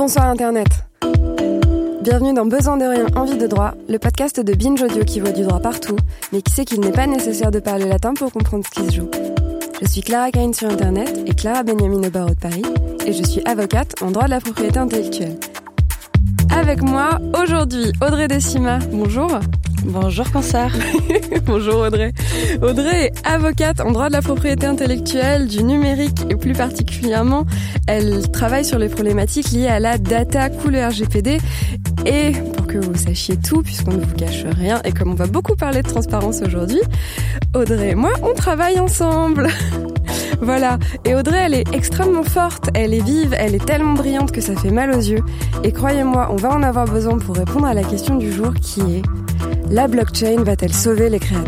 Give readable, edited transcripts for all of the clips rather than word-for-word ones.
Bonsoir Internet. Bienvenue dans Besoin de rien, envie de droit, le podcast de Binge Audio qui voit du droit partout, mais qui sait qu'il n'est pas nécessaire de parler latin pour comprendre ce qui se joue. Je suis Clara Caine sur Internet et Clara Benjamin au barreau de Paris, et je suis avocate en droit de la propriété intellectuelle. Avec moi, aujourd'hui, Audrey Decima. Bonjour. Bonjour, Cancer. Bonjour Audrey. Audrey est avocate en droit de la propriété intellectuelle, du numérique et plus particulièrement, elle travaille sur les problématiques liées à la data cool RGPD. Et pour que vous sachiez tout, puisqu'on ne vous cache rien et comme on va beaucoup parler de transparence aujourd'hui, Audrey et moi, on travaille ensemble. Voilà, et Audrey, elle est extrêmement forte, elle est vive, elle est tellement brillante que ça fait mal aux yeux. Et croyez-moi, on va en avoir besoin pour répondre à la question du jour qui est: la blockchain va-t-elle sauver les créateurs ?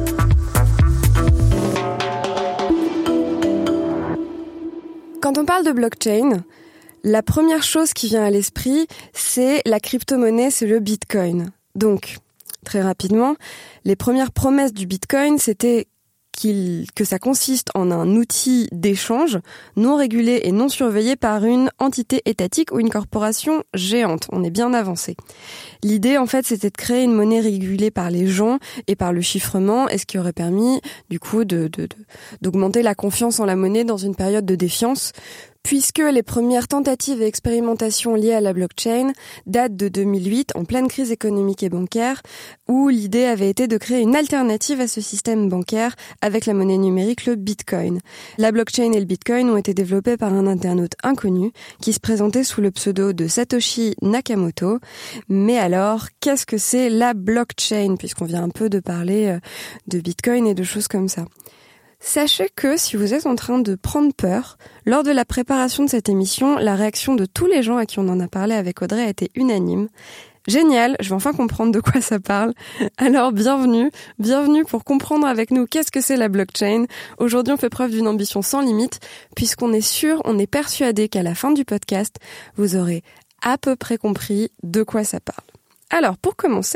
Quand on parle de blockchain, la première chose qui vient à l'esprit, c'est la crypto-monnaie, c'est le Bitcoin. Donc, très rapidement, les premières promesses du Bitcoin, c'était que ça consiste en un outil d'échange non régulé et non surveillé par une entité étatique ou une corporation géante. On est bien avancé. L'idée, en fait, c'était de créer une monnaie régulée par les gens et par le chiffrement, et ce qui aurait permis, du coup, d'augmenter la confiance en la monnaie dans une période de défiance, puisque les premières tentatives et expérimentations liées à la blockchain datent de 2008, en pleine crise économique et bancaire, où l'idée avait été de créer une alternative à ce système bancaire avec la monnaie numérique, le Bitcoin. La blockchain et le Bitcoin ont été développés par un internaute inconnu qui se présentait sous le pseudo de Satoshi Nakamoto. Mais alors, qu'est-ce que c'est la blockchain, puisqu'on vient un peu de parler de Bitcoin et de choses comme ça ? Sachez que si vous êtes en train de prendre peur, lors de la préparation de cette émission, la réaction de tous les gens à qui on en a parlé avec Audrey a été unanime. Génial, je vais enfin comprendre de quoi ça parle. Alors bienvenue pour comprendre avec nous qu'est-ce que c'est la blockchain. Aujourd'hui, on fait preuve d'une ambition sans limite, puisqu'on est sûr, on est persuadé qu'à la fin du podcast, vous aurez à peu près compris de quoi ça parle. Alors, pour commencer,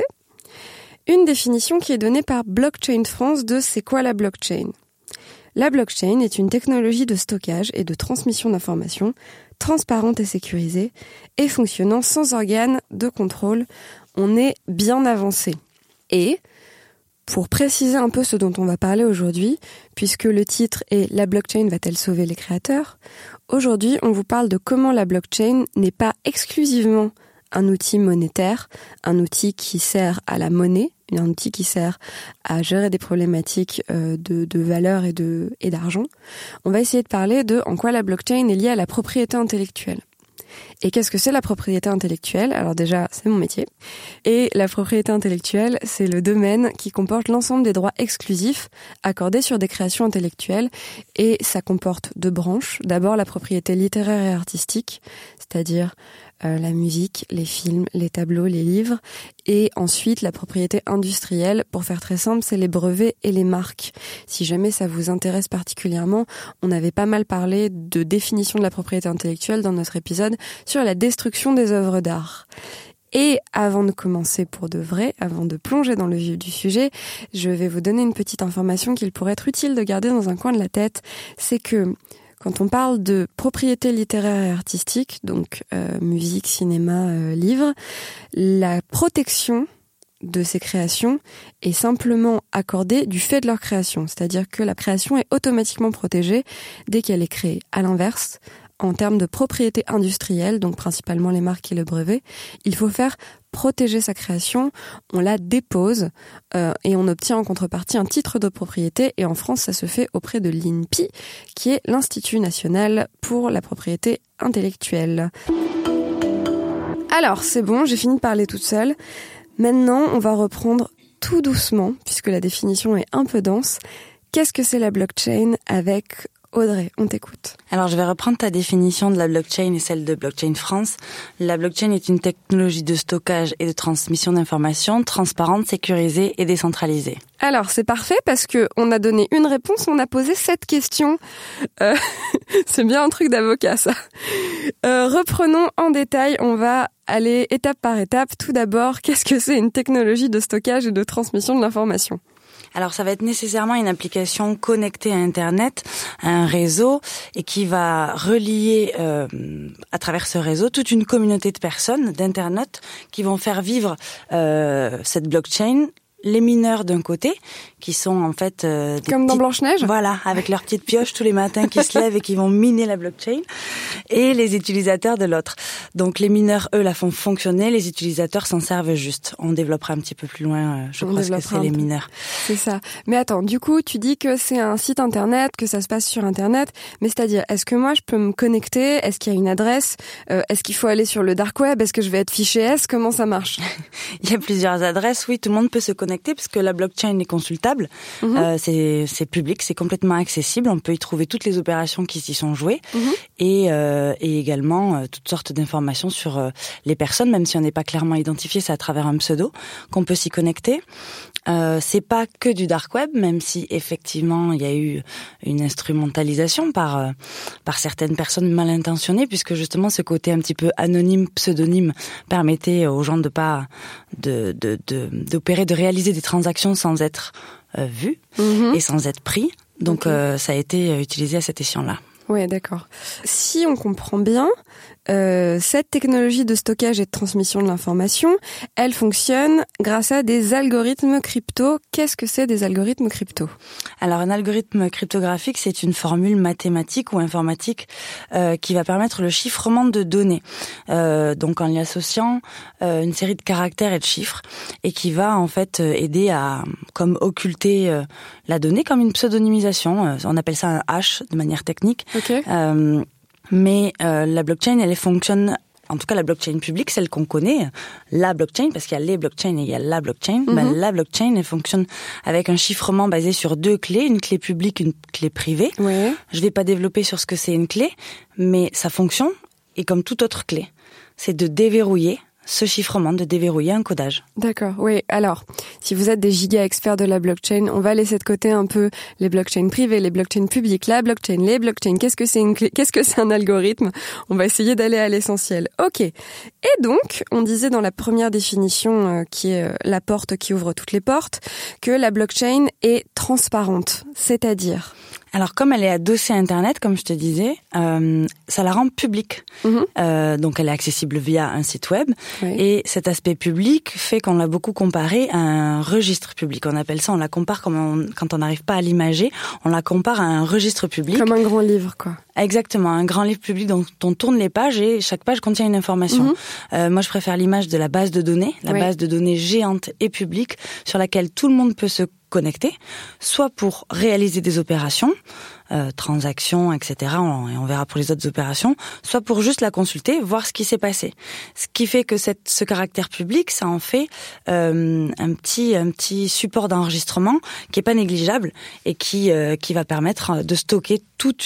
une définition qui est donnée par Blockchain France de c'est quoi la blockchain ? La blockchain est une technologie de stockage et de transmission d'informations transparente et sécurisée et fonctionnant sans organe de contrôle. On est bien avancé. Et pour préciser un peu ce dont on va parler aujourd'hui, puisque le titre est « La blockchain va-t-elle sauver les créateurs ?», aujourd'hui on vous parle de comment la blockchain n'est pas exclusivement un outil monétaire, un outil qui sert à la monnaie, un outil qui sert à gérer des problématiques de valeur et d'argent. On va essayer de parler de en quoi la blockchain est liée à la propriété intellectuelle. Et qu'est-ce que c'est la propriété intellectuelle ? Alors déjà, c'est mon métier. Et la propriété intellectuelle, c'est le domaine qui comporte l'ensemble des droits exclusifs accordés sur des créations intellectuelles. Et ça comporte deux branches. D'abord, la propriété littéraire et artistique, c'est-à-dire la musique, les films, les tableaux, les livres. Et ensuite, la propriété industrielle. Pour faire très simple, c'est les brevets et les marques. Si jamais ça vous intéresse particulièrement, on avait pas mal parlé de définition de la propriété intellectuelle dans notre épisode sur la destruction des œuvres d'art. Et avant de commencer pour de vrai, avant de plonger dans le vif du sujet, je vais vous donner une petite information qu'il pourrait être utile de garder dans un coin de la tête. C'est que quand on parle de propriété littéraire et artistique, donc musique, cinéma, livre, la protection de ces créations est simplement accordée du fait de leur création. C'est-à-dire que la création est automatiquement protégée dès qu'elle est créée. À l'inverse, en termes de propriété industrielle, donc principalement les marques et le brevet, il faut faire protéger sa création, on la dépose et on obtient en contrepartie un titre de propriété, et en France ça se fait auprès de l'INPI, qui est l'Institut national pour la propriété intellectuelle. Alors c'est bon, j'ai fini de parler toute seule. Maintenant on va reprendre tout doucement, puisque la définition est un peu dense. Qu'est-ce que c'est la blockchain avec Audrey, on t'écoute. Alors, je vais reprendre ta définition de la blockchain et celle de Blockchain France. La blockchain est une technologie de stockage et de transmission d'informations transparente, sécurisée et décentralisée. Alors, c'est parfait parce que on a donné une réponse, on a posé 7 questions. C'est bien un truc d'avocat, ça. Reprenons en détail, on va aller étape par étape. Tout d'abord, qu'est-ce que c'est une technologie de stockage et de transmission de l'information ? Alors ça va être nécessairement une application connectée à Internet, à un réseau, et qui va relier à travers ce réseau toute une communauté de personnes, d'internautes, qui vont faire vivre cette blockchain. Les mineurs d'un côté, qui sont en fait des comme dans Blanche-Neige. Voilà, avec leurs petites pioches tous les matins qui se lèvent et qui vont miner la blockchain, et les utilisateurs de l'autre. Donc les mineurs, eux, la font fonctionner, les utilisateurs s'en servent juste. On développera un petit peu plus loin, je crois, ce que c'est les mineurs. C'est ça. Mais attends, du coup, tu dis que c'est un site internet, que ça se passe sur internet, mais c'est-à-dire, est-ce que moi je peux me connecter? Est-ce qu'il y a une adresse? Est-ce qu'il faut aller sur le dark web? Est-ce que je vais être fiché S? Comment ça marche? Il y a plusieurs adresses, oui, tout le monde peut se connecter parce que la blockchain est consultable, c'est public, c'est complètement accessible, on peut y trouver toutes les opérations qui s'y sont jouées et également toutes sortes d'informations sur les personnes, même si on n'est pas clairement identifié, c'est à travers un pseudo qu'on peut s'y connecter. C'est pas que du dark web, même si effectivement il y a eu une instrumentalisation par certaines personnes mal intentionnées, puisque justement ce côté un petit peu anonyme, pseudonyme permettait aux gens d'opérer, de réaliser des transactions sans être vus et sans être pris. Donc ça a été utilisé à cet escient-là. Ouais, d'accord. Si on comprend bien, cette technologie de stockage et de transmission de l'information, elle fonctionne grâce à des algorithmes crypto. Qu'est-ce que c'est des algorithmes crypto? Alors, un algorithme cryptographique, c'est une formule mathématique ou informatique qui va permettre le chiffrement de données. Donc, en y associant une série de caractères et de chiffres, et qui va en fait aider à comme occulter la donnée, comme une pseudonymisation. On appelle ça un hash de manière technique. Okay. Mais la blockchain, elle fonctionne, en tout cas la blockchain publique, celle qu'on connaît, la blockchain, parce qu'il y a les blockchains et il y a la blockchain. La blockchain, elle fonctionne avec un chiffrement basé sur 2 clés, une clé publique, une clé privée. Ouais. Je vais pas développer sur ce que c'est une clé, mais ça fonctionne, et comme toute autre clé, c'est de déverrouiller ce chiffrement, de déverrouiller un codage. D'accord, oui. Alors, si vous êtes des giga experts de la blockchain, on va laisser de côté un peu les blockchains privées, les blockchains publiques, la blockchain, les blockchains. Qu'est-ce que c'est une clé? Qu'est-ce que c'est un algorithme? On va essayer d'aller à l'essentiel. Ok. Et donc, on disait dans la première définition, qui est la porte qui ouvre toutes les portes, que la blockchain est transparente. C'est-à-dire? Alors, comme elle est adossée à Internet, comme je te disais, ça la rend publique. Donc, elle est accessible via un site web. Oui. Et cet aspect public fait qu'on l'a beaucoup comparé à un registre public. On appelle ça, on la compare comme quand on n'arrive pas à l'imager, on la compare à un registre public. Comme un grand livre, quoi. Exactement, un grand livre public dont on tourne les pages et chaque page contient une information. Moi, je préfère l'image de la base de données, base de données géante et publique sur laquelle tout le monde peut se connecter, soit pour réaliser des opérations, transactions, etc. Et on verra pour les autres opérations, soit pour juste la consulter, voir ce qui s'est passé. Ce qui fait que ce caractère public, ça en fait un petit support d'enregistrement qui est pas négligeable et qui va permettre de stocker tout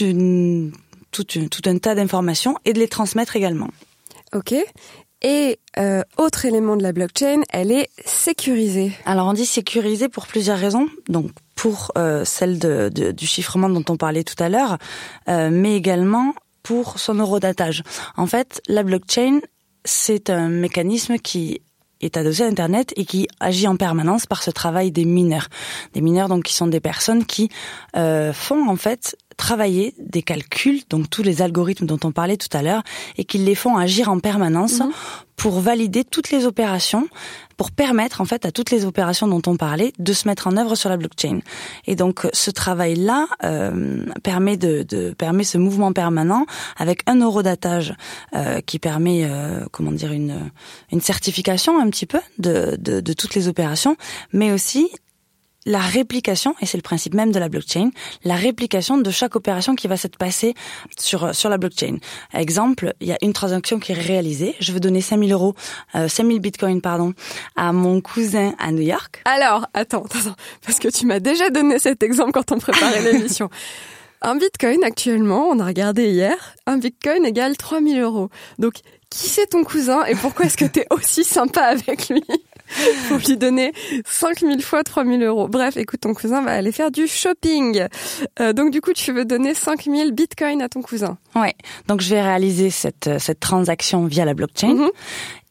un tas d'informations et de les transmettre également. Ok. Et autre élément de la blockchain, elle est sécurisée. Alors on dit sécurisée pour plusieurs raisons. Donc pour celle du chiffrement dont on parlait tout à l'heure, mais également pour son horodatage. En fait, la blockchain, c'est un mécanisme qui est adossé à Internet et qui agit en permanence par ce travail des mineurs. Des mineurs donc qui sont des personnes qui font en fait travailler des calculs, donc tous les algorithmes dont on parlait tout à l'heure, et qui les font agir en permanence pour valider toutes les opérations, pour permettre en fait à toutes les opérations dont on parlait de se mettre en œuvre sur la blockchain. Et donc ce travail-là permet ce mouvement permanent avec un horodatage qui permet une certification un petit peu de toutes les opérations, mais aussi la réplication, et c'est le principe même de la blockchain, la réplication de chaque opération qui va s'être passée sur la blockchain. Exemple, il y a une transaction qui est réalisée, je veux donner 5000 bitcoins, à mon cousin à New York. Alors, attends, parce que tu m'as déjà donné cet exemple quand on préparait l'émission. Un bitcoin, actuellement, on a regardé hier, un bitcoin égale 3000 €. Donc, qui c'est ton cousin et pourquoi est-ce que t'es aussi sympa avec lui? Faut lui donner 5000 fois 3000 €. Bref, écoute, ton cousin va aller faire du shopping. Donc du coup, tu veux donner 5000 bitcoins à ton cousin. Ouais. Donc je vais réaliser cette transaction via la blockchain.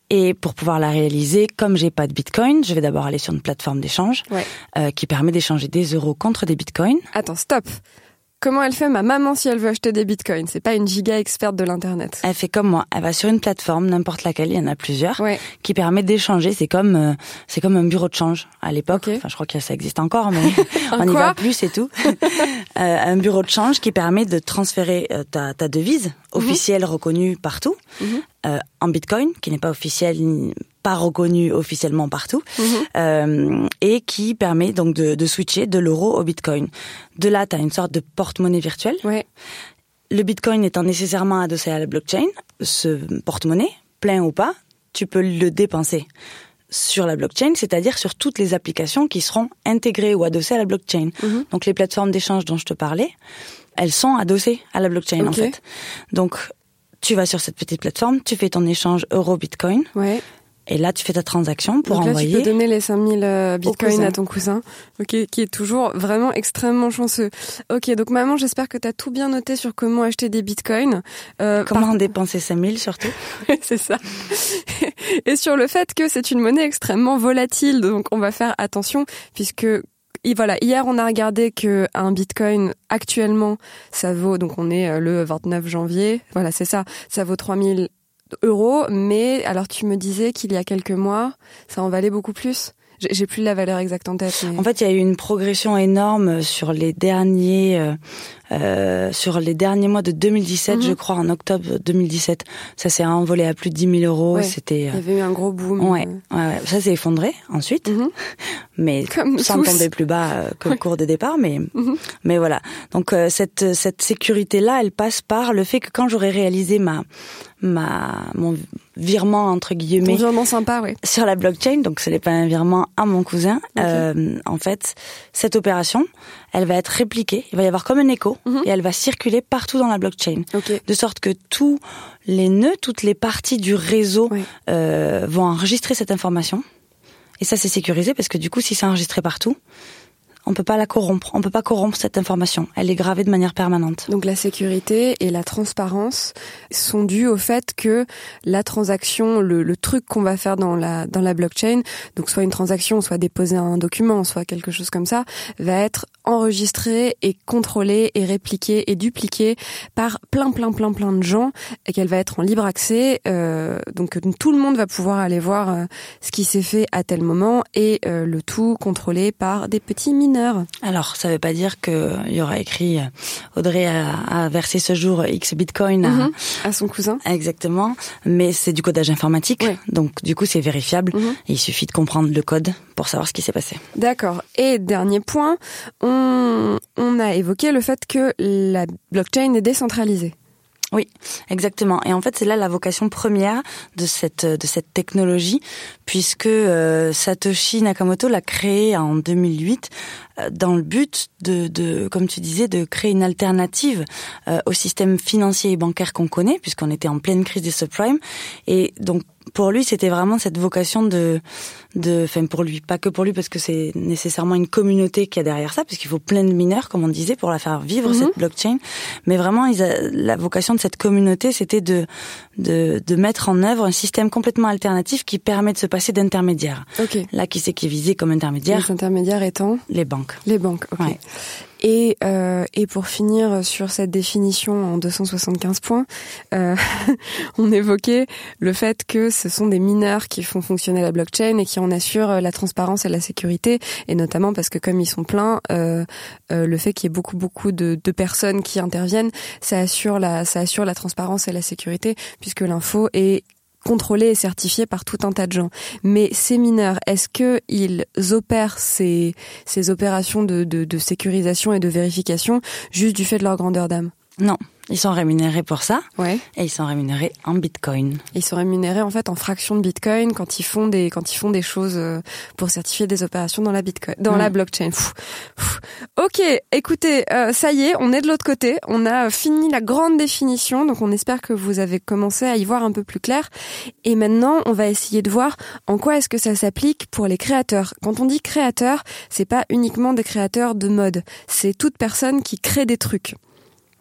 Et pour pouvoir la réaliser, comme j'ai pas de Bitcoin, je vais d'abord aller sur une plateforme d'échange qui permet d'échanger des euros contre des Bitcoins. Attends, stop. Comment elle fait ma maman si elle veut acheter des bitcoins? C'est pas une giga experte de l'internet. Elle fait comme moi. Elle va sur une plateforme, n'importe laquelle, il y en a plusieurs, qui permet d'échanger. C'est comme un bureau de change à l'époque. Enfin, je crois que ça existe encore, mais on n'y va plus, c'est tout. Un bureau de change qui permet de transférer ta devise officielle reconnue partout en bitcoin, qui n'est pas officielle, pas reconnu officiellement partout, et qui permet donc de switcher de l'euro au bitcoin. De là, tu as une sorte de porte-monnaie virtuelle. Le bitcoin étant nécessairement adossé à la blockchain, ce porte-monnaie, plein ou pas, tu peux le dépenser sur la blockchain, c'est-à-dire sur toutes les applications qui seront intégrées ou adossées à la blockchain. Donc les plateformes d'échange dont je te parlais, elles sont adossées à la blockchain en fait. Donc tu vas sur cette petite plateforme, tu fais ton échange euro-bitcoin. Et là, tu fais ta transaction pour envoyer. Donc là, tu peux donner les 5000 bitcoins à ton cousin, qui est toujours vraiment extrêmement chanceux. Ok, donc maman, j'espère que tu as tout bien noté sur comment acheter des bitcoins. Comment dépenser 5000 surtout. C'est ça. Et sur le fait que c'est une monnaie extrêmement volatile, donc on va faire attention, puisque voilà, hier on a regardé que un bitcoin actuellement, ça vaut, donc on est le 29 janvier, voilà c'est ça vaut 3000 euros, mais alors tu me disais qu'il y a quelques mois, ça en valait beaucoup plus. J'ai plus la valeur exacte en tête. Mais... En fait, il y a eu une progression énorme sur les derniers mois de 2017, je crois, en octobre 2017. Ça s'est envolé à plus de 10 000 euros. C'était. Il y avait eu un gros boom. Ouais. Ça s'est effondré ensuite, mais sans tomber plus bas que le cours de départ. Mais voilà. Donc cette sécurité-là, elle passe par le fait que quand j'aurai réalisé mon virement entre guillemets, ton virement sympa, sur la blockchain, donc ce n'est pas un virement à mon cousin. En fait, cette opération, elle va être répliquée. Il va y avoir comme un écho et elle va circuler partout dans la blockchain, de sorte que tous les nœuds, toutes les parties du réseau vont enregistrer cette information. Et ça, c'est sécurisé parce que du coup, si c'est enregistré partout, on peut pas la corrompre. On peut pas corrompre cette information. Elle est gravée de manière permanente. Donc la sécurité et la transparence sont dues au fait que la transaction, le truc qu'on va faire dans la blockchain, donc soit une transaction, soit déposer un document, soit quelque chose comme ça, va être enregistré et contrôlé et répliqué et dupliqué par plein de gens et qu'elle va être en libre accès. Donc tout le monde va pouvoir aller voir ce qui s'est fait à tel moment et le tout contrôlé par des petits mineurs. Alors, ça veut pas dire qu'il y aura écrit Audrey a versé ce jour X bitcoin à son cousin. Exactement, mais c'est du codage informatique, donc du coup c'est vérifiable. Et il suffit de comprendre le code pour savoir ce qui s'est passé. D'accord. Et dernier point, on a évoqué le fait que la blockchain est décentralisée. Oui, exactement. Et en fait, c'est là la vocation première de cette technologie, puisque Satoshi Nakamoto l'a créée en 2008 dans le but de, comme tu disais, de créer une alternative au système financier et bancaire qu'on connaît, puisqu'on était en pleine crise des subprimes. Et donc, pour lui, c'était vraiment cette vocation enfin pour lui, pas que pour lui, parce que c'est nécessairement une communauté qui a derrière ça, puisqu'il faut plein de mineurs, comme on disait, pour la faire vivre, cette blockchain. Mais vraiment, la vocation de cette communauté, c'était de mettre en œuvre un système complètement alternatif qui permet de se passer d'intermédiaires. Là, qui c'est qui est visé comme intermédiaire? Les intermédiaires étant? Les banques. Les banques, ok. Et pour finir sur cette définition en 275 points, on évoquait le fait que ce sont des mineurs qui font fonctionner la blockchain et qui en assurent la transparence et la sécurité, et notamment parce que comme ils sont pleins, le fait qu'il y ait beaucoup de personnes qui interviennent, ça assure la transparence et la sécurité, puisque l'info est contrôlés et certifiés par tout un tas de gens. Mais ces mineurs, est-ce que ils opèrent ces opérations de sécurisation et de vérification juste du fait de leur grandeur d'âme? Non. Ils sont rémunérés pour ça. Et ils sont rémunérés en bitcoin. Ils sont rémunérés en fait en fraction de bitcoin quand ils font des choses pour certifier des opérations dans la bitcoin, dans la blockchain. Ok, écoutez, ça y est, on est de l'autre côté. On a fini la grande définition, donc on espère que vous avez commencé à y voir un peu plus clair. Et maintenant, on va essayer de voir en quoi est-ce que ça s'applique pour les créateurs. Quand on dit créateur, c'est pas uniquement des créateurs de mode, c'est toute personne qui crée des trucs.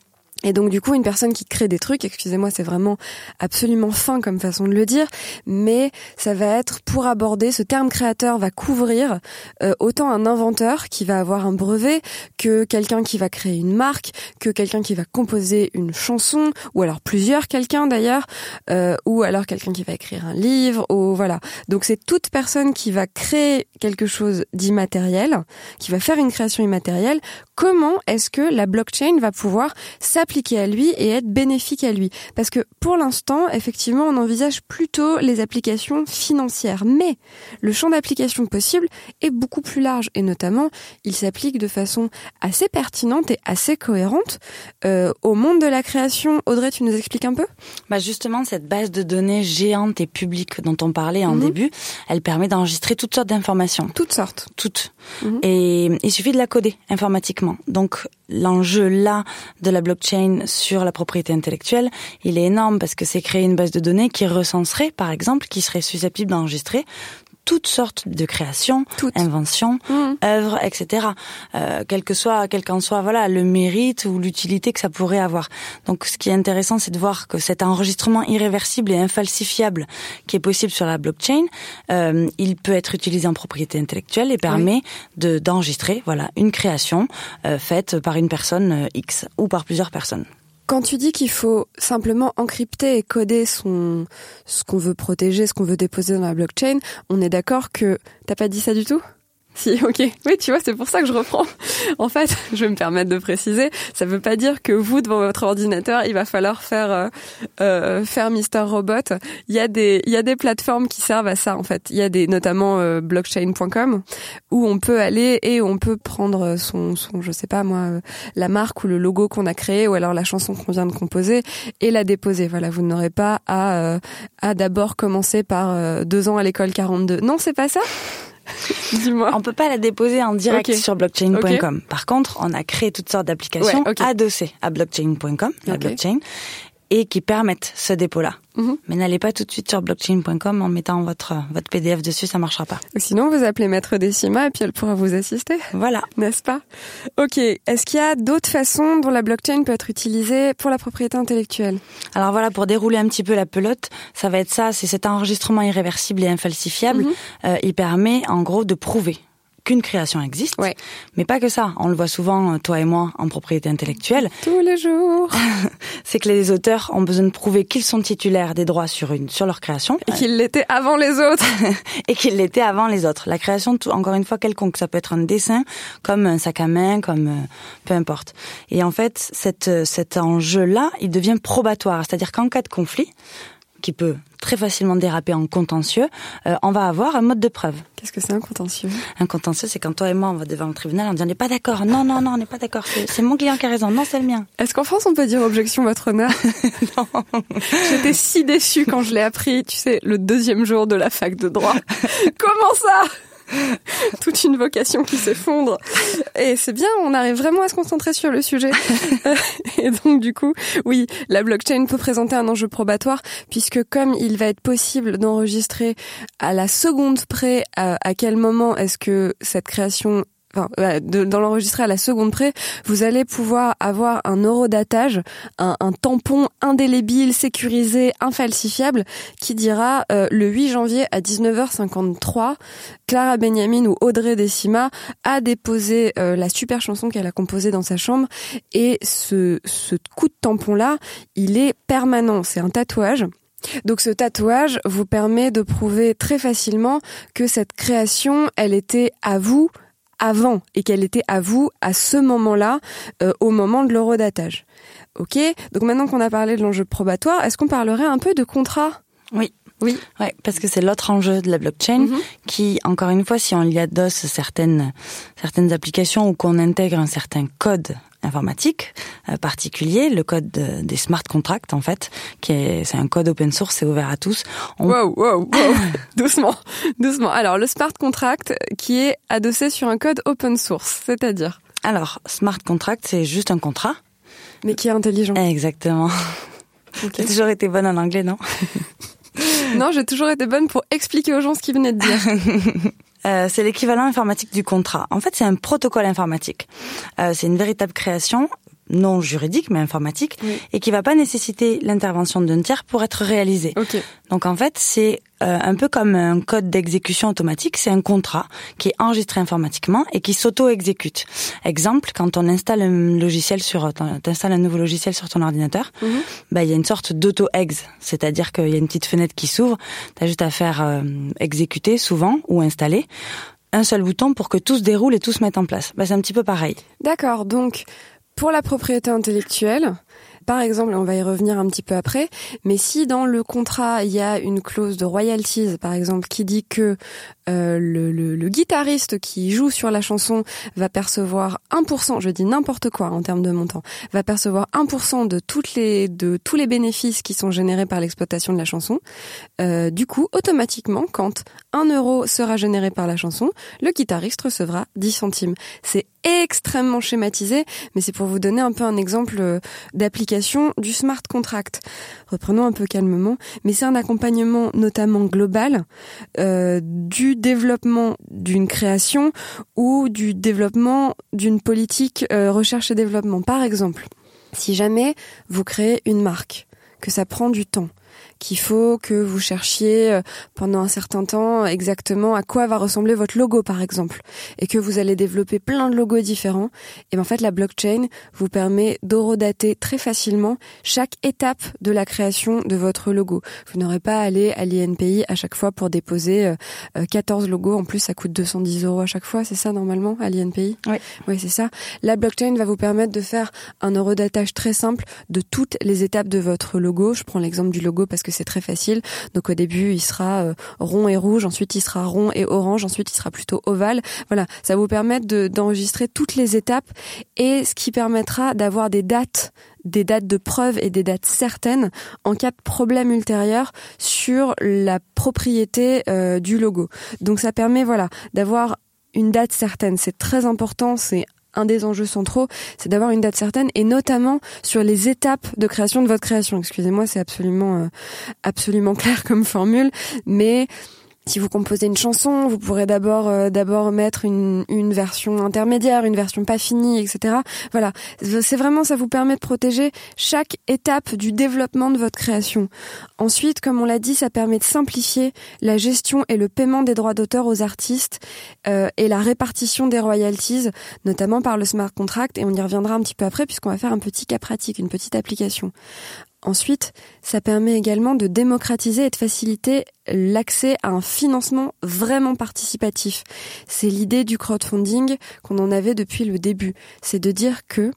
Et donc du coup, une personne qui crée des trucs, excusez-moi, c'est vraiment absolument fin comme façon de le dire, mais ça va être, pour aborder, ce terme créateur va couvrir autant un inventeur qui va avoir un brevet, que quelqu'un qui va créer une marque, que quelqu'un qui va composer une chanson, ou alors plusieurs quelqu'un d'ailleurs, ou alors quelqu'un qui va écrire un livre, ou voilà. Donc c'est toute personne qui va créer quelque chose d'immatériel, qui va faire une création immatérielle. Comment est-ce que la blockchain va pouvoir s'appliquer à lui et être bénéfique à lui? Parce que pour l'instant, effectivement, on envisage plutôt les applications financières. Mais le champ d'application possible est beaucoup plus large. Et notamment, il s'applique de façon assez pertinente et assez cohérente au monde de la création. Audrey, tu nous expliques un peu? Justement, cette base de données géante et publique dont on parlait en début, elle permet d'enregistrer toutes sortes d'informations. Toutes sortes. Toutes. Et il suffit de la coder informatiquement. Donc l'enjeu là de la blockchain sur la propriété intellectuelle, il est énorme parce que c'est créer une base de données qui recenserait, par exemple, qui serait susceptible d'enregistrer toutes sortes de créations, inventions, œuvres, etc. Quel qu'en soit voilà le mérite ou l'utilité que ça pourrait avoir. Donc ce qui est intéressant, c'est de voir que cet enregistrement irréversible et infalsifiable qui est possible sur la blockchain, il peut être utilisé en propriété intellectuelle et permet d'enregistrer voilà une création faite par une personne X ou par plusieurs personnes. Quand tu dis qu'il faut simplement encrypter et coder ce qu'on veut protéger, ce qu'on veut déposer dans la blockchain, on est d'accord que t'as pas dit ça du tout? Si, ok. Oui, tu vois, c'est pour ça que je reprends. En fait, je vais me permettre de préciser, ça veut pas dire que vous, devant votre ordinateur, il va falloir faire Mr. Robot. Il y a des plateformes qui servent à ça, en fait. Il y a notamment blockchain.com, où on peut aller et on peut prendre son, je sais pas moi, la marque ou le logo qu'on a créé, ou alors la chanson qu'on vient de composer, et la déposer. Voilà, vous n'aurez pas à d'abord commencer par 2 ans à l'école 42. Non, c'est pas ça? Dis-moi. On peut pas la déposer en direct sur blockchain.com. Par contre, on a créé toutes sortes d'applications adossées à blockchain.com, la blockchain, et qui permettent ce dépôt-là. Mais n'allez pas tout de suite sur blockchain.com en mettant votre PDF dessus, ça marchera pas. Sinon, vous appelez Maître Décima et puis elle pourra vous assister. Voilà. N'est-ce pas? Ok. Est-ce qu'il y a d'autres façons dont la blockchain peut être utilisée pour la propriété intellectuelle? Alors voilà, pour dérouler un petit peu la pelote, ça va être ça, c'est cet enregistrement irréversible et infalsifiable. Il permet, en gros, de prouver qu'une création existe, mais pas que ça. On le voit souvent, toi et moi, en propriété intellectuelle. Tous les jours. C'est que les auteurs ont besoin de prouver qu'ils sont titulaires des droits sur leur création. Et qu'ils l'étaient avant les autres. Et qu'ils l'étaient avant les autres. La création, encore une fois, quelconque. Ça peut être un dessin, comme un sac à main, comme peu importe. Et en fait, cet enjeu-là, il devient probatoire. C'est-à-dire qu'en cas de conflit, qui peut très facilement déraper en contentieux, on va avoir un mode de preuve. Qu'est-ce que c'est un contentieux? Un contentieux, c'est quand toi et moi, on va devant le tribunal, on dit on n'est pas d'accord. Non, on n'est pas d'accord. C'est mon client qui a raison. Non, c'est le mien. Est-ce qu'en France, on peut dire objection, votre honneur? Non. J'étais si déçue quand je l'ai appris, tu sais, le 2e jour de la fac de droit. Comment ça? Toute une vocation qui s'effondre. Et c'est bien, on arrive vraiment à se concentrer sur le sujet. Et donc du coup, oui, la blockchain peut présenter un enjeu probatoire, puisque comme il va être possible d'enregistrer à la seconde près à quel moment est-ce que cette création dans l'enregistrer à la seconde près, vous allez pouvoir avoir un horodatage, un tampon indélébile, sécurisé, infalsifiable, qui dira le 8 janvier à 19h53, Clara Benjamin ou Audrey Décima a déposé la super chanson qu'elle a composée dans sa chambre, et ce coup de tampon-là, il est permanent, c'est un tatouage. Donc ce tatouage vous permet de prouver très facilement que cette création, elle était à vous avant, et qu'elle était à vous à ce moment-là, au moment de l'horodatage. Ok, donc maintenant qu'on a parlé de l'enjeu probatoire, est-ce qu'on parlerait un peu de contrat? Oui. Ouais, parce que c'est l'autre enjeu de la blockchain qui, encore une fois, si on y adosse certaines applications ou qu'on intègre un certain code informatique particulier, le code des smart contracts en fait, c'est un code open source, c'est ouvert à tous. Wow. doucement. Alors le smart contract qui est adossé sur un code open source, c'est-à-dire? Alors smart contract, c'est juste un contrat, mais qui est intelligent. Exactement. Okay. J'ai toujours été bonne en anglais, non? Non, j'ai toujours été bonne pour expliquer aux gens ce qu'ils venaient de dire. C'est l'équivalent informatique du contrat. En fait, c'est un protocole informatique. C'est une véritable création non juridique mais informatique, et qui va pas nécessiter l'intervention d'un tiers pour être réalisé. Okay. Donc en fait, c'est un peu comme un code d'exécution automatique, c'est un contrat qui est enregistré informatiquement et qui s'auto-exécute. Exemple, quand on installe t'installes un nouveau logiciel sur ton ordinateur, il y a une sorte d'auto-ex, c'est-à-dire qu'il y a une petite fenêtre qui s'ouvre, t'as juste à faire exécuter souvent ou installer un seul bouton pour que tout se déroule et tout se mette en place. C'est un petit peu pareil. D'accord, donc pour la propriété intellectuelle, par exemple, on va y revenir un petit peu après, mais si dans le contrat il y a une clause de royalties, par exemple, qui dit que le guitariste qui joue sur la chanson va percevoir 1%, je dis n'importe quoi en termes de montant, va percevoir 1% de tous les bénéfices qui sont générés par l'exploitation de la chanson, du coup, automatiquement, quand 1 euro sera généré par la chanson, le guitariste recevra 10 centimes. C'est extrêmement schématisé, mais c'est pour vous donner un peu un exemple d'application du smart contract. Reprenons un peu calmement, mais c'est un accompagnement notamment global du développement d'une création ou du développement d'une politique recherche et développement. Par exemple, si jamais vous créez une marque, que ça prend du temps, qu'il faut que vous cherchiez pendant un certain temps exactement à quoi va ressembler votre logo, par exemple, et que vous allez développer plein de logos différents, et en fait la blockchain vous permet d'horodater très facilement chaque étape de la création de votre logo. Vous n'aurez pas à aller à l'INPI à chaque fois pour déposer 14 logos. En plus, ça coûte 210 € à chaque fois, c'est ça normalement à l'INPI ? Oui, c'est ça. La blockchain va vous permettre de faire un horodatage très simple de toutes les étapes de votre logo. Je prends l'exemple du logo parce que c'est très facile. Donc au début, il sera rond et rouge, ensuite il sera rond et orange, ensuite il sera plutôt ovale. Voilà, ça va vous permettre d'enregistrer toutes les étapes, et ce qui permettra d'avoir des dates de preuve et des dates certaines en cas de problème ultérieur sur la propriété du logo. Donc ça permet d'avoir une date certaine. C'est très important, c'est un des enjeux centraux, c'est d'avoir une date certaine, et notamment sur les étapes de création de votre création. Excusez-moi, c'est absolument clair comme formule, mais si vous composez une chanson, vous pourrez d'abord mettre une version intermédiaire, une version pas finie, etc. Voilà, c'est vraiment, ça vous permet de protéger chaque étape du développement de votre création. Ensuite, comme on l'a dit, ça permet de simplifier la gestion et le paiement des droits d'auteur aux artistes et la répartition des royalties, notamment par le smart contract, et on y reviendra un petit peu après puisqu'on va faire un petit cas pratique, une petite application. Ensuite, ça permet également de démocratiser et de faciliter l'accès à un financement vraiment participatif. C'est l'idée du crowdfunding qu'on en avait depuis le début. C'est de dire que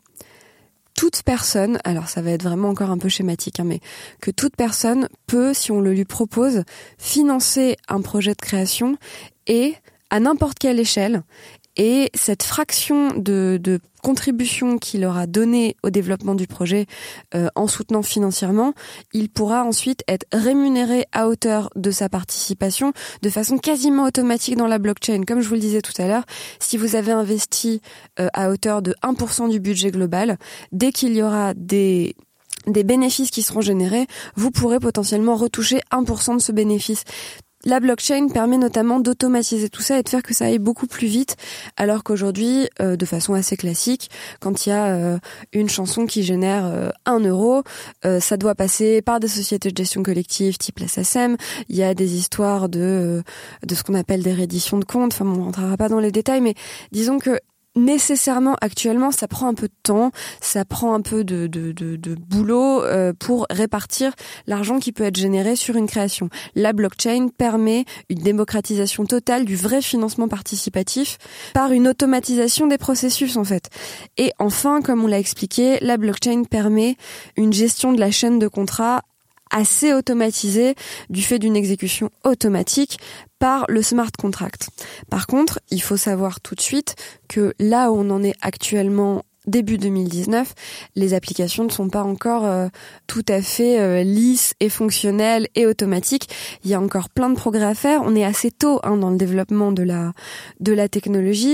toute personne, alors ça va être vraiment encore un peu schématique, mais que toute personne peut, si on le lui propose, financer un projet de création, et à n'importe quelle échelle. Et cette fraction de contribution qu'il aura donnée au développement du projet en soutenant financièrement, il pourra ensuite être rémunéré à hauteur de sa participation de façon quasiment automatique dans la blockchain. Comme je vous le disais tout à l'heure, si vous avez investi à hauteur de 1% du budget global, dès qu'il y aura des bénéfices qui seront générés, vous pourrez potentiellement retoucher 1% de ce bénéfice. La blockchain permet notamment d'automatiser tout ça et de faire que ça aille beaucoup plus vite, alors qu'aujourd'hui, de façon assez classique, quand il y a une chanson qui génère 1 euro, ça doit passer par des sociétés de gestion collective type la SACEM. Il y a des histoires de ce qu'on appelle des redditions de comptes. Enfin, on rentrera pas dans les détails, mais disons que nécessairement, actuellement, ça prend un peu de temps, ça prend un peu de boulot pour répartir l'argent qui peut être généré sur une création. La blockchain permet une démocratisation totale du vrai financement participatif par une automatisation des processus, en fait. Et enfin, comme on l'a expliqué, la blockchain permet une gestion de la chaîne de contrats assez automatisée du fait d'une exécution automatique par le smart contract. Par contre, il faut savoir tout de suite que là où on en est actuellement début 2019, les applications ne sont pas encore tout à fait lisses et fonctionnelles et automatiques. Il y a encore plein de progrès à faire. On est assez tôt dans le développement de la technologie.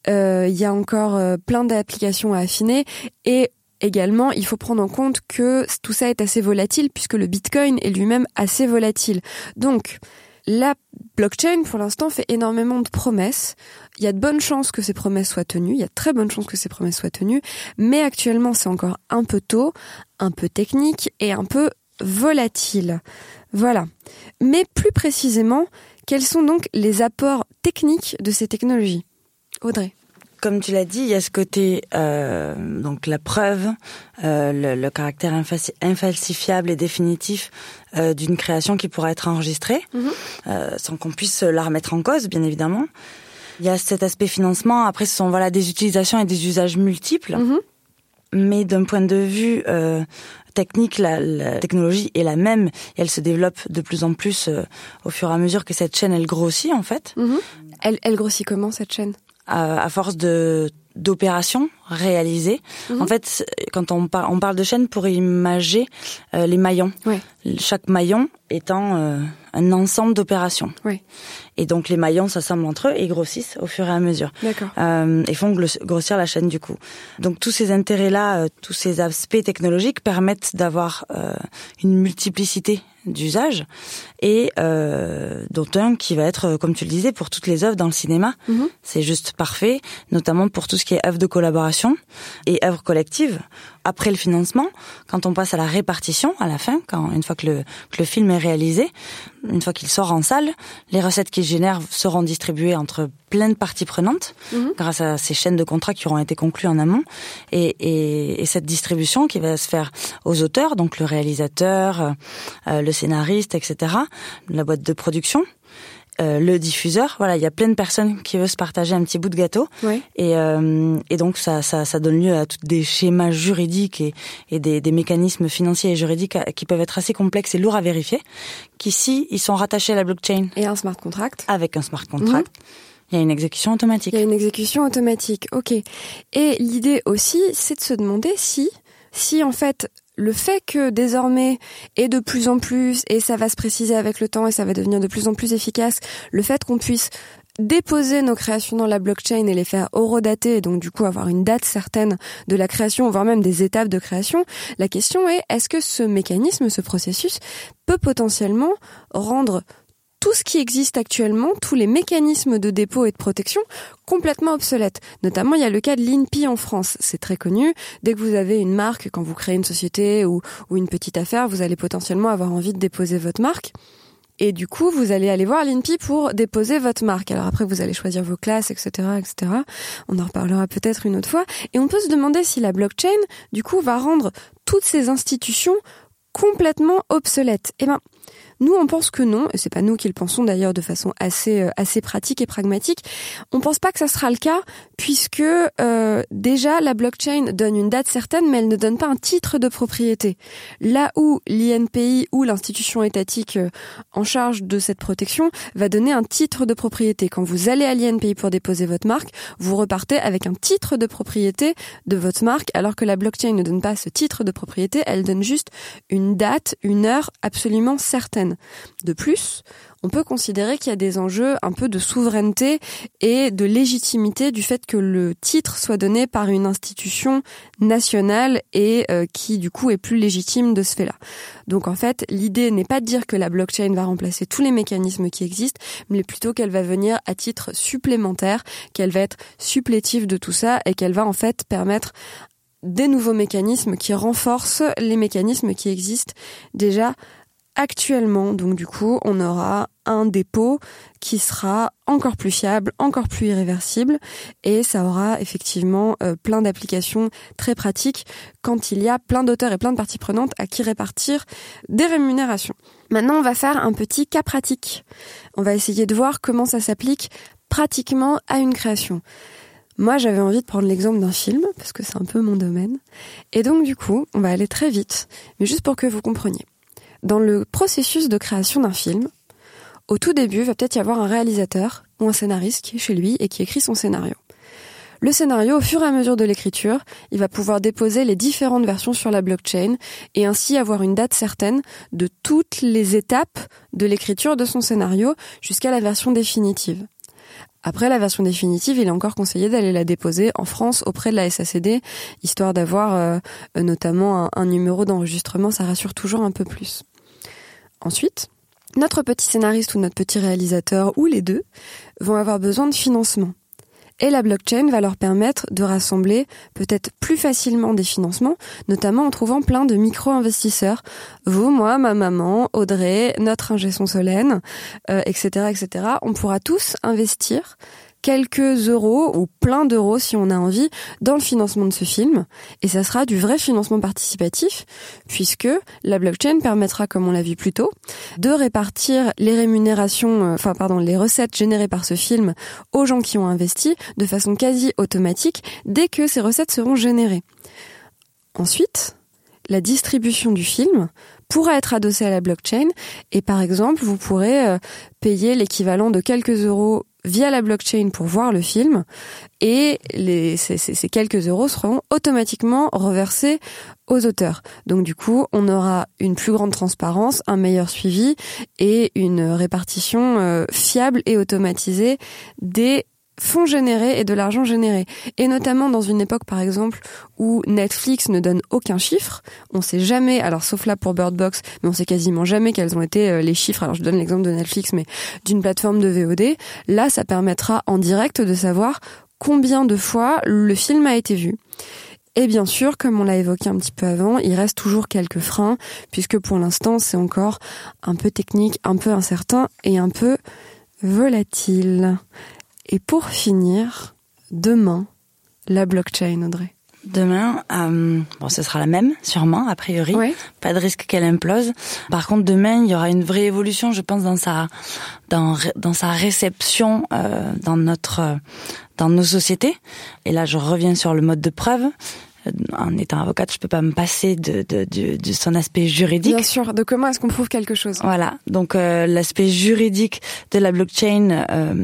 Il y a encore plein d'applications à affiner, et également, il faut prendre en compte que tout ça est assez volatile puisque le Bitcoin est lui-même assez volatile. Donc, La blockchain, pour l'instant, fait énormément de promesses. Il y a de bonnes chances que ces promesses soient tenues. Il y a de très bonnes chances que ces promesses soient tenues. Mais actuellement, c'est encore un peu tôt, un peu technique et un peu volatile. Voilà. Mais plus précisément, quels sont donc les apports techniques de ces technologies ? Audrey. Comme tu l'as dit, il y a ce côté, donc la preuve, le caractère infalsifiable et définitif d'une création qui pourra être enregistrée, sans qu'on puisse la remettre en cause, bien évidemment. Il y a cet aspect financement. Après, ce sont des utilisations et des usages multiples. Mais d'un point de vue technique, la technologie est la même. Et elle se développe de plus en plus au fur et à mesure que cette chaîne, elle grossit, en fait. Elle grossit comment, cette chaîne ? À force d'opérations réalisées. En fait, quand on parle de chaîne pour imager les maillons. Ouais. Chaque maillon étant un ensemble d'opérations. Ouais. Et donc les maillons s'assemblent entre eux et grossissent au fur et à mesure. D'accord. Et font grossir la chaîne du coup. Donc tous ces intérêts-là, tous ces aspects technologiques permettent d'avoir une multiplicité d'usages et dont un qui va être, comme tu le disais, pour toutes les œuvres dans le cinéma. C'est juste parfait, notamment pour tout ce qui est œuvres de collaboration et œuvres collectives. Après le financement, quand on passe à la répartition, à la fin, une fois que le film est réalisé, une fois qu'il sort en salle, les recettes qu'il génère seront distribuées entre plein de parties prenantes, grâce à ces chaînes de contrats qui auront été conclues en amont, et cette distribution qui va se faire aux auteurs, donc le réalisateur, le scénariste, etc., la boîte de production, le diffuseur, voilà, il y a plein de personnes qui veulent se partager un petit bout de gâteau, ouais. Et donc ça donne lieu à tous des schémas juridiques et des mécanismes financiers et juridiques qui peuvent être assez complexes et lourds à vérifier, qu'ici ils sont rattachés à la blockchain. Et un smart contract. Avec un smart contract. Il y a une exécution automatique. Il y a une exécution automatique, ok. Et l'idée aussi, c'est de se demander si en fait le fait que désormais, et de plus en plus, et ça va se préciser avec le temps et ça va devenir de plus en plus efficace, le fait qu'on puisse déposer nos créations dans la blockchain et les faire horodater, et donc du coup avoir une date certaine de la création, voire même des étapes de création, la question est, est-ce que ce mécanisme, ce processus, peut potentiellement rendre tout ce qui existe actuellement, tous les mécanismes de dépôt et de protection, complètement obsolètes. Notamment, il y a le cas de l'INPI en France. C'est très connu. Dès que vous avez une marque, quand vous créez une société ou une petite affaire, vous allez potentiellement avoir envie de déposer votre marque. Et du coup, vous allez aller voir l'INPI pour déposer votre marque. Alors après, vous allez choisir vos classes, etc., etc. On en reparlera peut-être une autre fois. Et on peut se demander si la blockchain, du coup, va rendre toutes ces institutions complètement obsolètes. Eh ben, nous, on pense que non, et c'est pas nous qui le pensons d'ailleurs de façon assez pratique et pragmatique. On pense pas que ça sera le cas, puisque déjà la blockchain donne une date certaine, mais elle ne donne pas un titre de propriété. Là où l'INPI ou l'institution étatique en charge de cette protection va donner un titre de propriété. Quand vous allez à l'INPI pour déposer votre marque, vous repartez avec un titre de propriété de votre marque, alors que la blockchain ne donne pas ce titre de propriété, elle donne juste une date, une heure absolument certaine. De plus, on peut considérer qu'il y a des enjeux un peu de souveraineté et de légitimité du fait que le titre soit donné par une institution nationale et qui du coup est plus légitime de ce fait-là. Donc en fait, l'idée n'est pas de dire que la blockchain va remplacer tous les mécanismes qui existent, mais plutôt qu'elle va venir à titre supplémentaire, qu'elle va être supplétive de tout ça et qu'elle va en fait permettre des nouveaux mécanismes qui renforcent les mécanismes qui existent déjà actuellement. Donc du coup, on aura un dépôt qui sera encore plus fiable, encore plus irréversible, et ça aura effectivement plein d'applications très pratiques quand il y a plein d'auteurs et plein de parties prenantes à qui répartir des rémunérations. Maintenant, on va faire un petit cas pratique. On va essayer de voir comment ça s'applique pratiquement à une création. Moi, j'avais envie de prendre l'exemple d'un film, parce que c'est un peu mon domaine. Et donc du coup, on va aller très vite, mais juste pour que vous compreniez. Dans le processus de création d'un film, au tout début, il va peut-être y avoir un réalisateur ou un scénariste qui est chez lui et qui écrit son scénario. Le scénario, au fur et à mesure de l'écriture, il va pouvoir déposer les différentes versions sur la blockchain et ainsi avoir une date certaine de toutes les étapes de l'écriture de son scénario jusqu'à la version définitive. Après la version définitive, il est encore conseillé d'aller la déposer en France auprès de la SACD, histoire d'avoir notamment un numéro d'enregistrement, ça rassure toujours un peu plus. Ensuite, notre petit scénariste ou notre petit réalisateur, ou les deux, vont avoir besoin de financement. Et la blockchain va leur permettre de rassembler peut-être plus facilement des financements, notamment en trouvant plein de micro-investisseurs. Vous, moi, ma maman, Audrey, notre ingé son Solène, etc., etc. On pourra tous investir quelques euros ou plein d'euros si on a envie dans le financement de ce film, et ça sera du vrai financement participatif puisque la blockchain permettra, comme on l'a vu plus tôt, de répartir les rémunérations, les recettes générées par ce film aux gens qui ont investi de façon quasi automatique dès que ces recettes seront générées. Ensuite, la distribution du film pourra être adossée à la blockchain et par exemple, vous pourrez payer l'équivalent de quelques euros via la blockchain pour voir le film et ces quelques euros seront automatiquement reversés aux auteurs. Donc du coup, on aura une plus grande transparence, un meilleur suivi et une répartition fiable et automatisée des fonds générés et de l'argent généré. Et notamment dans une époque, par exemple, où Netflix ne donne aucun chiffre, on sait jamais, alors sauf là pour Bird Box, mais on sait quasiment jamais quels ont été les chiffres, alors je donne l'exemple de Netflix, mais d'une plateforme de VOD, là ça permettra en direct de savoir combien de fois le film a été vu. Et bien sûr, comme on l'a évoqué un petit peu avant, il reste toujours quelques freins, puisque pour l'instant c'est encore un peu technique, un peu incertain et un peu volatile. Et pour finir, demain, la blockchain, Audrey. Demain, ce sera la même, sûrement, a priori. Oui. Pas de risque qu'elle implose. Par contre, demain, il y aura une vraie évolution, je pense, dans sa réception dans nos sociétés. Et là, je reviens sur le mode de preuve. En étant avocate, je peux pas me passer de son aspect juridique. Bien sûr, de comment est-ce qu'on prouve quelque chose. Voilà, donc l'aspect juridique de la blockchain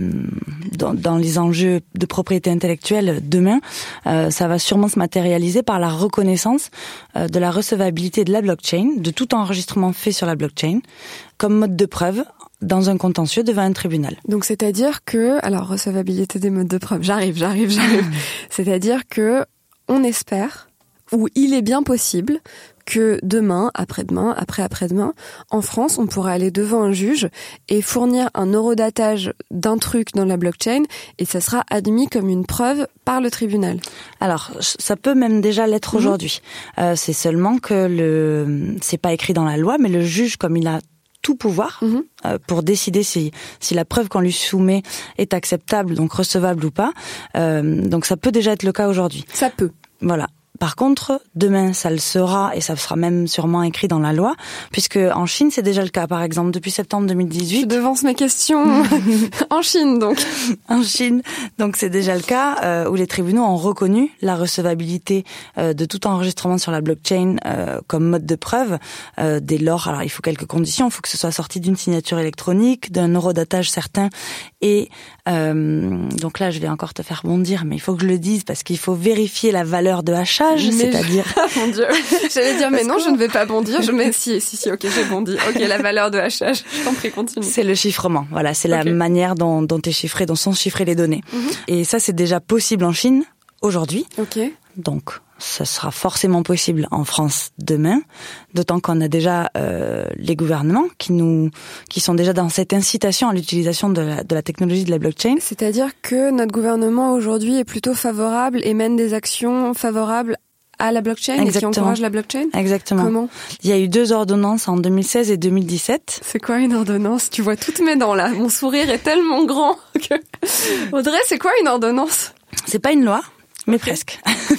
dans les enjeux de propriété intellectuelle demain, ça va sûrement se matérialiser par la reconnaissance de la recevabilité de la blockchain, de tout enregistrement fait sur la blockchain, comme mode de preuve dans un contentieux devant un tribunal. Donc c'est-à-dire que, alors recevabilité des modes de preuve, j'arrive. C'est-à-dire que on espère, ou il est bien possible, que demain, après-demain, après-après-demain, en France, on pourra aller devant un juge et fournir un horodatage d'un truc dans la blockchain et ça sera admis comme une preuve par le tribunal. Alors, ça peut même déjà l'être aujourd'hui. C'est seulement que c'est pas écrit dans la loi, mais le juge, comme il a tout pouvoir pour décider si la preuve qu'on lui soumet est acceptable, donc recevable ou pas. Donc ça peut déjà être le cas aujourd'hui. Ça peut. Voilà. Par contre, demain, ça le sera, et ça sera même sûrement écrit dans la loi, puisque en Chine, c'est déjà le cas. Par exemple, depuis septembre 2018... Je devance mes questions. En Chine, donc. En Chine, donc c'est déjà le cas, où les tribunaux ont reconnu la recevabilité de tout enregistrement sur la blockchain comme mode de preuve. Dès lors, alors il faut quelques conditions. Il faut que ce soit sorti d'une signature électronique, d'un horodatage certain, et donc là, je vais encore te faire bondir, mais il faut que je le dise, parce qu'il faut vérifier la valeur de hachage. C'est-à-dire... Mon Dieu, j'allais dire, mais non, je ne vais pas bondir. Si, ok, j'ai bondi. Ok, la valeur de hachage, je t'en prie, continue. C'est le chiffrement, voilà, c'est la manière dont sont chiffrées les données. Et ça, c'est déjà possible en Chine, aujourd'hui. Ok. Donc, ça sera forcément possible en France demain, d'autant qu'on a déjà les gouvernements qui sont déjà dans cette incitation à l'utilisation de la technologie de la blockchain. C'est-à-dire que notre gouvernement aujourd'hui est plutôt favorable et mène des actions favorables à la blockchain. Exactement. Et qui encourage la blockchain. Exactement. Comment ? Il y a eu 2 ordonnances en 2016 et 2017. C'est quoi une ordonnance ? Tu vois toutes mes dents là. Mon sourire est tellement grand que... Audrey, c'est quoi une ordonnance ? C'est pas une loi, mais presque.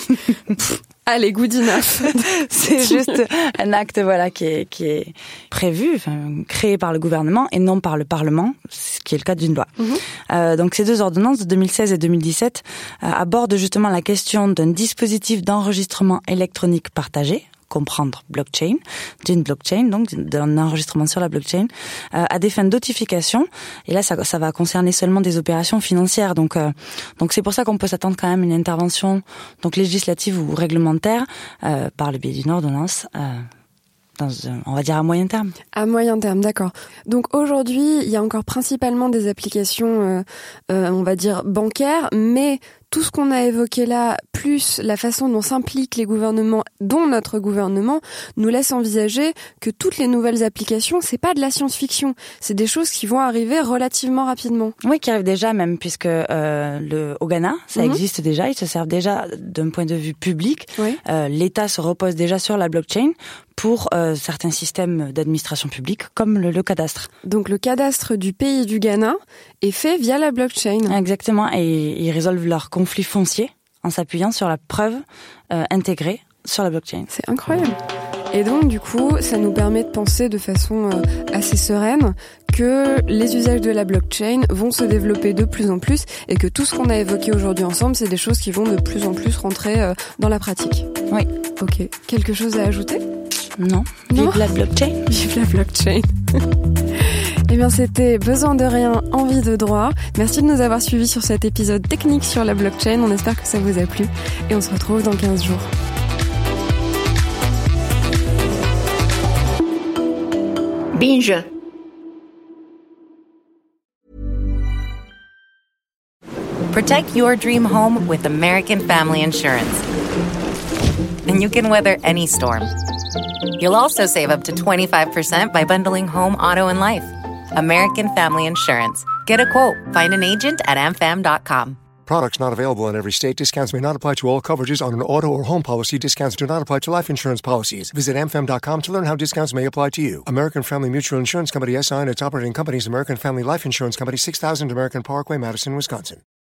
Allez, good enough. C'est juste un acte, voilà, qui est prévu, créé par le gouvernement et non par le Parlement, ce qui est le cas d'une loi. Donc ces 2 ordonnances de 2016 et 2017 abordent justement la question d'un dispositif d'enregistrement électronique partagé, comprendre blockchain, d'une blockchain, donc d'un enregistrement sur la blockchain, à des fins de notification. Et là, ça va concerner seulement des opérations financières. Donc c'est pour ça qu'on peut s'attendre quand même à une intervention donc législative ou réglementaire par le biais d'une ordonnance. On va dire à moyen terme. À moyen terme, d'accord. Donc aujourd'hui, il y a encore principalement des applications, on va dire bancaires, mais tout ce qu'on a évoqué là, plus la façon dont s'impliquent les gouvernements, dont notre gouvernement, nous laisse envisager que toutes les nouvelles applications, c'est pas de la science-fiction, c'est des choses qui vont arriver relativement rapidement. Oui, qui arrivent déjà même, puisque au Ghana, ça existe déjà, ils se servent déjà d'un point de vue public. Oui. L'État se repose déjà sur la blockchain pour certains systèmes d'administration publique, comme le cadastre. Donc le cadastre du pays du Ghana est fait via la blockchain. Exactement, et ils résolvent leurs conflits fonciers en s'appuyant sur la preuve intégrée sur la blockchain. C'est incroyable. Et donc, du coup, ça nous permet de penser de façon assez sereine que les usages de la blockchain vont se développer de plus en plus et que tout ce qu'on a évoqué aujourd'hui ensemble, c'est des choses qui vont de plus en plus rentrer dans la pratique. Oui. Ok. Quelque chose à ajouter ? Non. Vive la blockchain. Vive la blockchain. Eh bien, c'était Besoin de rien, envie de droit. Merci de nous avoir suivis sur cet épisode technique sur la blockchain. On espère que ça vous a plu et on se retrouve dans 15 jours. Binge. Protect your dream home with American Family Insurance. And you can weather any storm. You'll also save up to 25% by bundling home, auto, and life. American Family Insurance. Get a quote. Find an agent at amfam.com. Products not available in every state. Discounts may not apply to all coverages on an auto or home policy. Discounts do not apply to life insurance policies. Visit amfam.com to learn how discounts may apply to you. American Family Mutual Insurance Company, SI, and its operating companies, American Family Life Insurance Company, 6000 American Parkway, Madison, Wisconsin.